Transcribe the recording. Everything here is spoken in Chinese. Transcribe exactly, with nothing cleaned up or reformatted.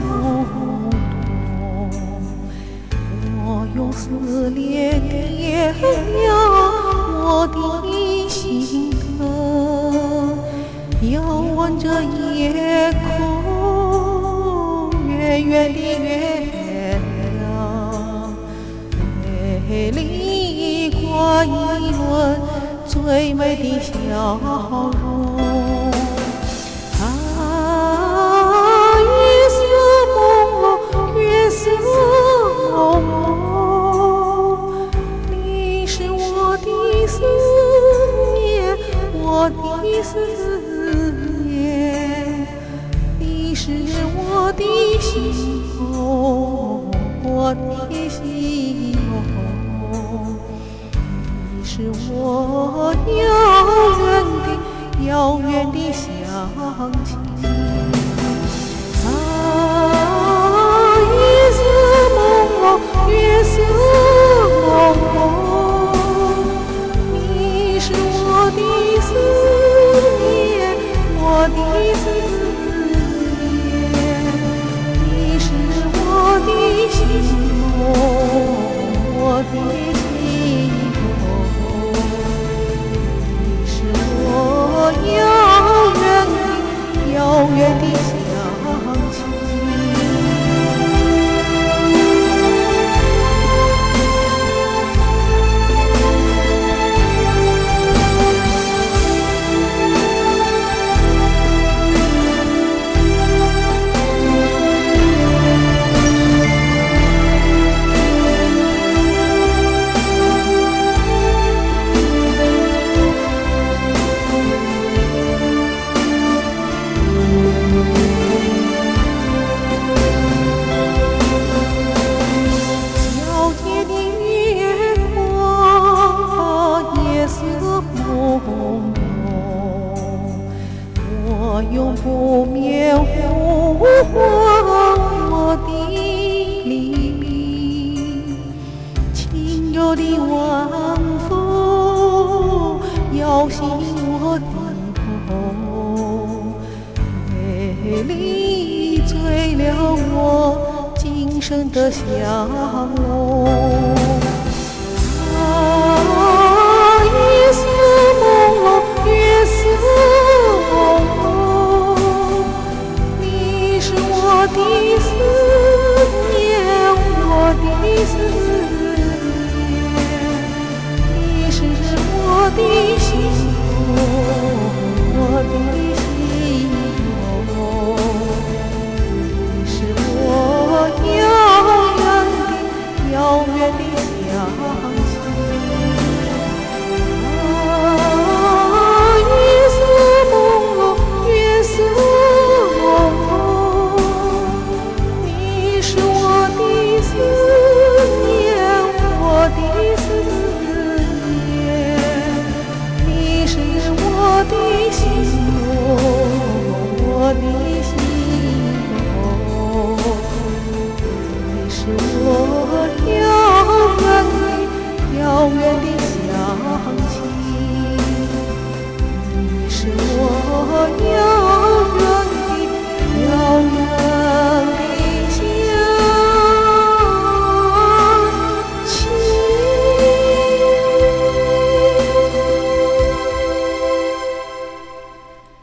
动。我用思念点亮我的心灯，遥望着夜空，圆圆的月亮，美丽挂一轮最美的笑容。啊，月色朦胧，月色朦胧，你是我的思念，我的思念，你是我的心梦，我的心梦，你是我遥远的遥远的乡亲。啊，月色朦胧，月色朦胧，你是我的思念，我的思念，你是我的心梦，我的心梦，你是我遥远的遥远的乡亲。我用不灭呼唤我的黎明，轻柔的晚风摇醒我的梦，美丽醉了我今生的笑容。啊，月色朦胧，月色朦胧，你是我的思念，我的思念，你是我的心梦，我的心梦，你是我遥远的遥远的乡亲。啊，月色朦胧，月色朦胧，你是我的思念，我的思念，你是我的心梦，我的心